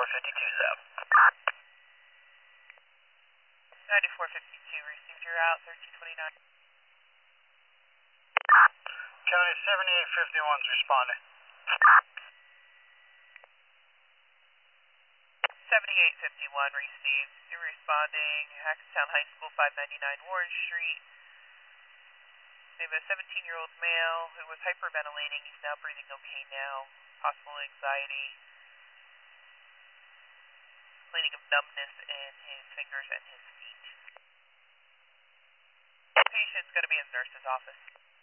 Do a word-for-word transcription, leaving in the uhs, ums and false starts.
ninety-four fifty-two, Zap. ninety-four fifty-two, received, you're out, thirteen twenty-nine. County seventy-eight fifty-one's responding. seventy-eight fifty-one, received, you're responding, Hackettstown High School, five ninety-nine Warren Street. They have a seventeen-year-old male who was hyperventilating. He's now breathing okay now. Possible anxiety. Complaining of numbness in his fingers and his feet. The patient's going to be in the nurse's office.